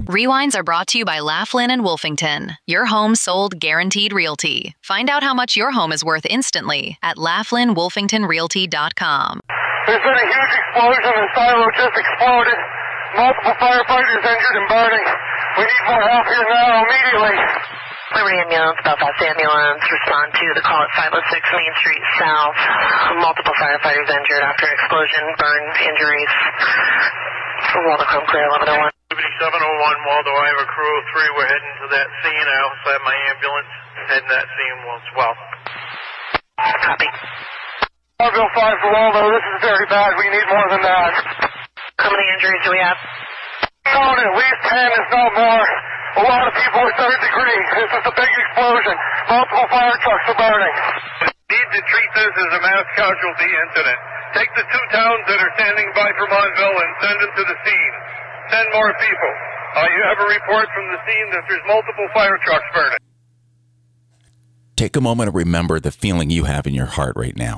Rewinds are brought to you by Laughlin and Wolfington. Your home sold guaranteed realty. Find out how much your home is worth instantly at LaughlinWolfingtonRealty.com. There's been a huge explosion. The silo just exploded. Multiple firefighters injured and burning. We need more help here now, immediately. Liberty Ambulance, Belfast Ambulance, respond to the call at 506 Main Street South. Multiple firefighters injured after explosion, burn injuries. Waldo Chrome Clear, 1101. Liberty 701, Waldo, I have a crew of 3. We're heading to that scene. I also have my ambulance heading that scene as well. Copy. Bill 5 to Waldo, this is very bad. We need more than that. How many injuries do we have? At least 10, if not more. A lot of people are third degree. This is a big explosion. Multiple fire trucks are burning. Need to treat this as a mass casualty incident. Take the 2 towns that are standing by for Montville and send them to the scene. Send more people. You have a report from the scene that there's multiple fire trucks burning. Take a moment to remember the feeling you have in your heart right now.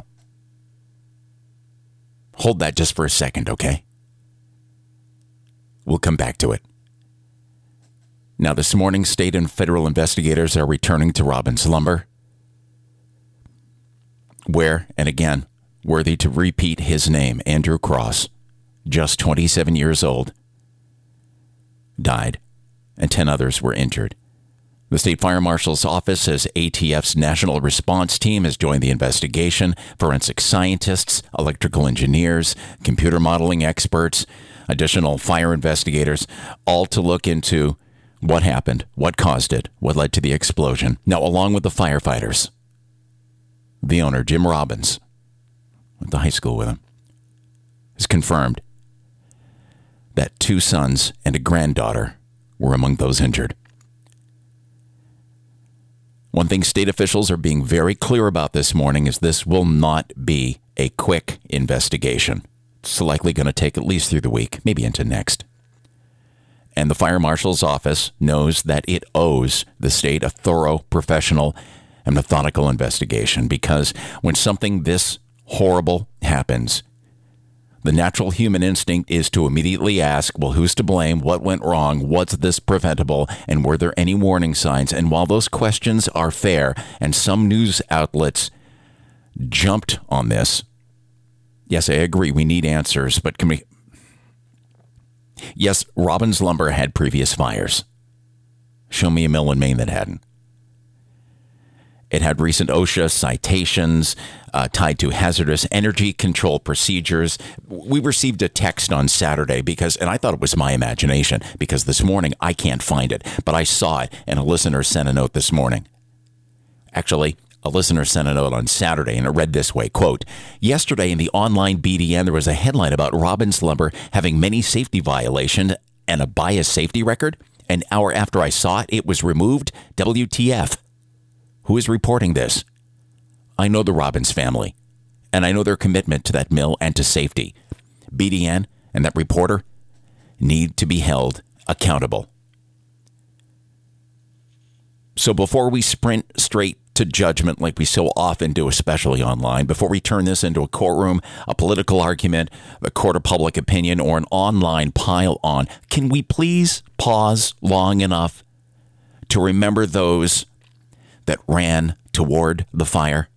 Hold that just for a second, okay? We'll come back to it. Now, this morning, state and federal investigators are returning to Robbins Lumber, where, and again, worthy to repeat his name, Andrew Cross, just 27 years old, died, and 10 others were injured. The State Fire Marshal's Office says ATF's National Response Team has joined the investigation. Forensic scientists, electrical engineers, computer modeling experts, additional fire investigators, all to look into what happened, what caused it, what led to the explosion. Now, along with the firefighters, the owner, Jim Robbins, went to high school with him, has confirmed that 2 sons and a granddaughter were among those injured. One thing state officials are being very clear about this morning is this will not be a quick investigation. It's likely going to take at least through the week, maybe into next. And the Fire Marshal's Office knows that it owes the state a thorough, professional, and methodical investigation, because when something this horrible happens, the natural human instinct is to immediately ask, well, who's to blame? What went wrong? Was this preventable? And were there any warning signs? And while those questions are fair, and some news outlets jumped on this, yes, I agree, we need answers, but can we... Yes, Robbins Lumber had previous fires. Show me a mill in Maine that hadn't. It had recent OSHA citations tied to hazardous energy control procedures. We received a text on Saturday and I thought it was my imagination, because this morning I can't find it, but I saw it, and a listener sent a note this morning. Actually, a listener sent a note on Saturday, and it read this way, quote, "Yesterday in the online BDN, there was a headline about Robbins Lumber having many safety violations and a bias safety record. An hour after I saw it, it was removed. WTF? Who is reporting this? I know the Robbins family, and I know their commitment to that mill and to safety. BDN and that reporter need to be held accountable." So before we sprint straight to judgment like we so often do, especially online, before we turn this into a courtroom, a political argument, a court of public opinion, or an online pile-on, can we please pause long enough to remember those that ran toward the fire,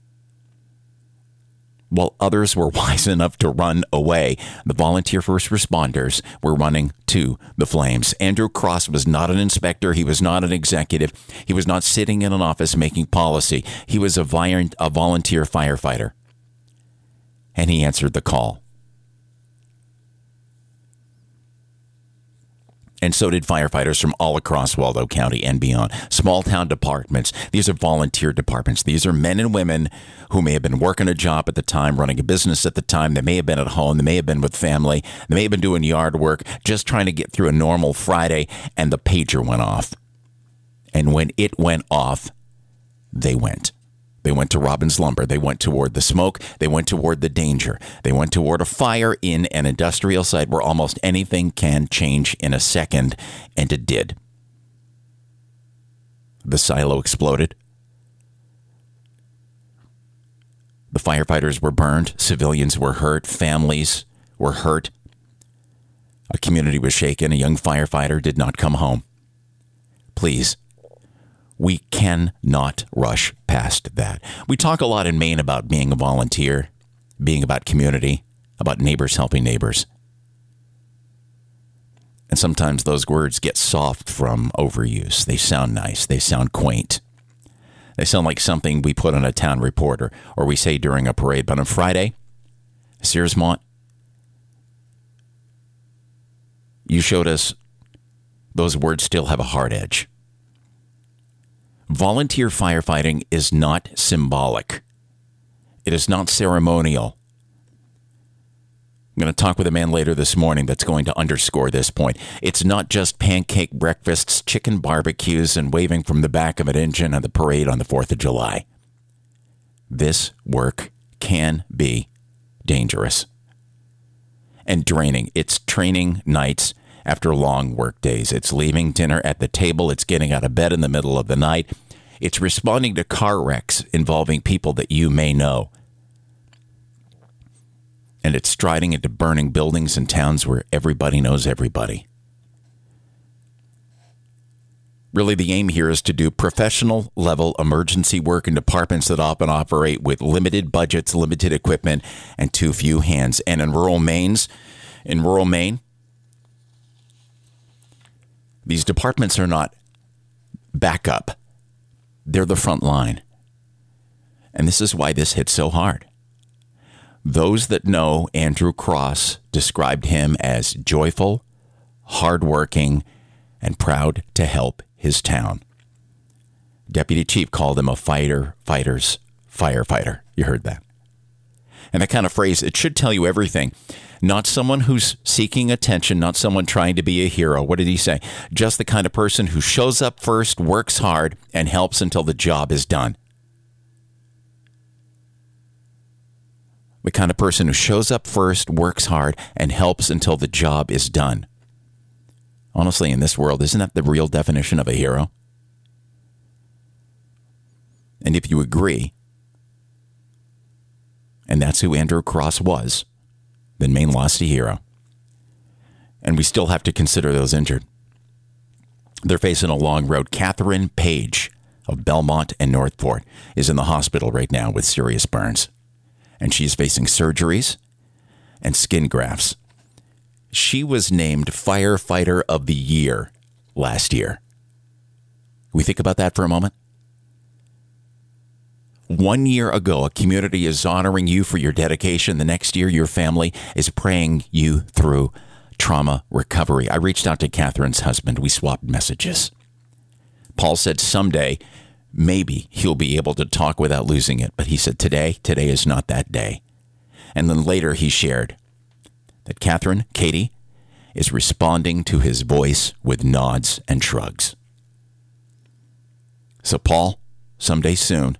while others were wise enough to run away? The volunteer first responders were running to the flames. Andrew Cross was not an inspector. He was not an executive. He was not sitting in an office making policy. He was a volunteer firefighter. And he answered the call. And so did firefighters from all across Waldo County and beyond. Small town departments. These are volunteer departments. These are men and women who may have been working a job at the time, running a business at the time. They may have been at home. They may have been with family. They may have been doing yard work, just trying to get through a normal Friday, and the pager went off. And when it went off, they went. They went to Robbins Lumber. They went toward the smoke. They went toward the danger. They went toward a fire in an industrial site where almost anything can change in a second, and it did. The silo exploded. The firefighters were burned. Civilians were hurt. Families were hurt. A community was shaken. A young firefighter did not come home. Please, we cannot rush past that. We talk a lot in Maine about being a volunteer, being about community, about neighbors helping neighbors. And sometimes those words get soft from overuse. They sound nice. They sound quaint. They sound like something we put on a town report or we say during a parade. But on Friday, Searsmont, you showed us those words still have a hard edge. Volunteer firefighting is not symbolic. It is not ceremonial. I'm going to talk with a man later this morning that's going to underscore this point. It's not just pancake breakfasts, chicken barbecues, and waving from the back of an engine at the parade on the 4th of July. This work can be dangerous and draining. It's training nights after long work days. It's leaving dinner at the table. It's getting out of bed in the middle of the night. It's responding to car wrecks involving people that you may know. And it's striding into burning buildings in towns where everybody knows everybody. Really, the aim here is to do professional level emergency work in departments that often operate with limited budgets, limited equipment, and too few hands. And in rural Maine, these departments are not backup. They're the front line. And this is why this hits so hard. Those that know Andrew Cross described him as joyful, hardworking, and proud to help his town. Deputy Chief called him a firefighter. You heard that. And that kind of phrase, it should tell you everything. Not someone who's seeking attention, not someone trying to be a hero. What did he say? Just the kind of person who shows up first, works hard, and helps until the job is done. The kind of person who shows up first, works hard, and helps until the job is done. Honestly, in this world, isn't that the real definition of a hero? And if you agree, and that's who Andrew Cross was, then Maine lost a hero. And we still have to consider those injured. They're facing a long road. Catherine Page of Belmont and Northport is in the hospital right now with serious burns. And she's facing surgeries and skin grafts. She was named Firefighter of the Year last year. Can we think about that for a moment? 1 year ago, a community is honoring you for your dedication. The next year, your family is praying you through trauma recovery. I reached out to Catherine's husband. We swapped messages. Paul said someday, maybe he'll be able to talk without losing it. But he said today is not that day. And then later he shared that Catherine, Katie, is responding to his voice with nods and shrugs. So Paul, someday soon.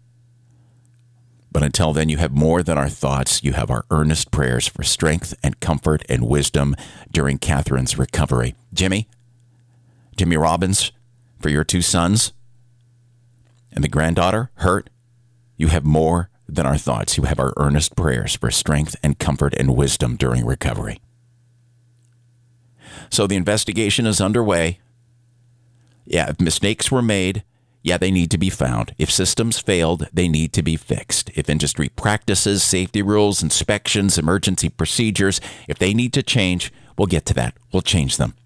But until then, you have more than our thoughts. You have our earnest prayers for strength and comfort and wisdom during Catherine's recovery. Jimmy Robbins, for your 2 sons and the granddaughter, hurt. You have more than our thoughts. You have our earnest prayers for strength and comfort and wisdom during recovery. So the investigation is underway. Yeah, if mistakes were made, they need to be found. If systems failed, they need to be fixed. If industry practices, safety rules, inspections, emergency procedures, if they need to change, we'll get to that. We'll change them.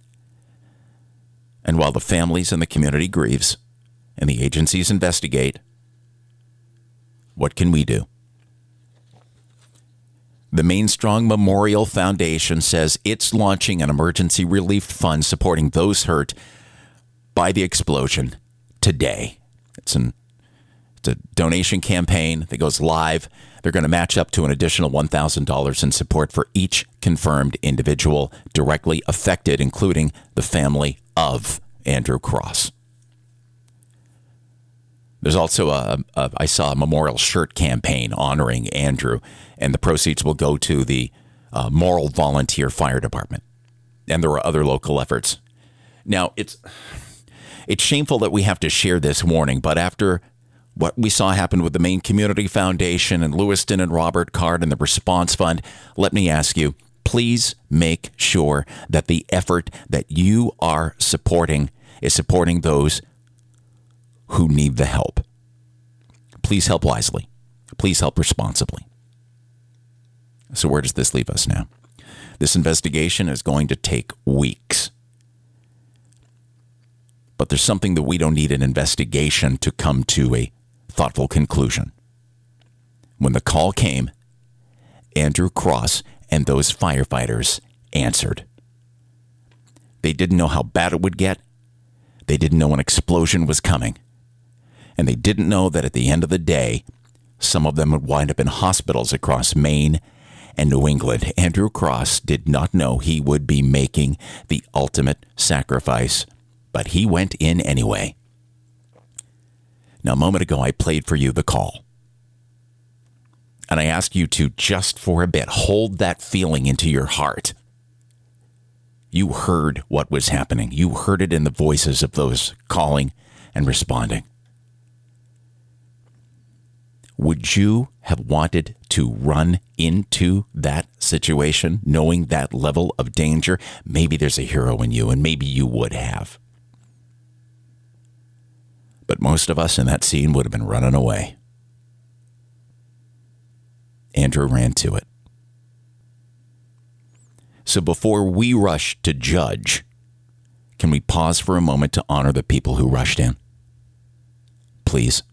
And while the families and the community grieves and the agencies investigate, what can we do? The Maine Strong Memorial Foundation says it's launching an emergency relief fund supporting those hurt by the explosion today. It's a donation campaign that goes live. They're going to match up to an additional $1,000 in support for each confirmed individual directly affected, including the family of Andrew Cross. There's also I saw a memorial shirt campaign honoring Andrew, and the proceeds will go to the Morrill Volunteer Fire Department. And there are other local efforts. Now, it's shameful that we have to share this warning, but after what we saw happen with the Maine Community Foundation and Lewiston and Robert Card and the Response Fund, let me ask you, please make sure that the effort that you are supporting is supporting those who need the help. Please help wisely. Please help responsibly. So where does this leave us now? This investigation is going to take weeks. But there's something that we don't need an investigation to come to a thoughtful conclusion. When the call came, Andrew Cross and those firefighters answered. They didn't know how bad it would get. They didn't know an explosion was coming. And they didn't know that at the end of the day, some of them would wind up in hospitals across Maine and New England. Andrew Cross did not know he would be making the ultimate sacrifice, but he went in anyway. Now, a moment ago, I played for you the call. And I asked you to, just for a bit, hold that feeling into your heart. You heard what was happening. You heard it in the voices of those calling and responding. Would you have wanted to run into that situation, knowing that level of danger? Maybe there's a hero in you, and maybe you would have. But most of us in that scene would have been running away. Andrew ran to it. So before we rush to judge, can we pause for a moment to honor the people who rushed in? Please.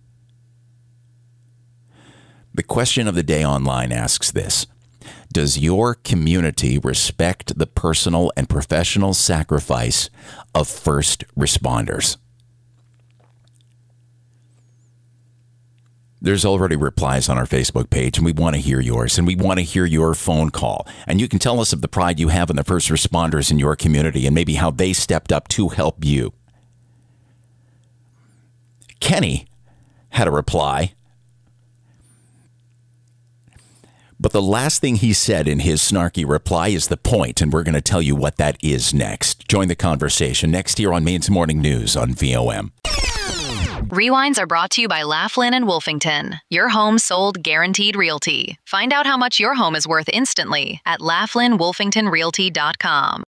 The question of the day online asks this: does your community respect the personal and professional sacrifice of first responders? There's already replies on our Facebook page, and we want to hear yours, and we want to hear your phone call. And you can tell us of the pride you have in the first responders in your community and maybe how they stepped up to help you. Kenny had a reply, but the last thing he said in his snarky reply is the point, and we're going to tell you what that is next. Join the conversation next here on Maine's Morning News on VOM. Rewinds are brought to you by Laughlin and Wolfington, your home sold guaranteed realty. Find out how much your home is worth instantly at laughlinwolfingtonrealty.com.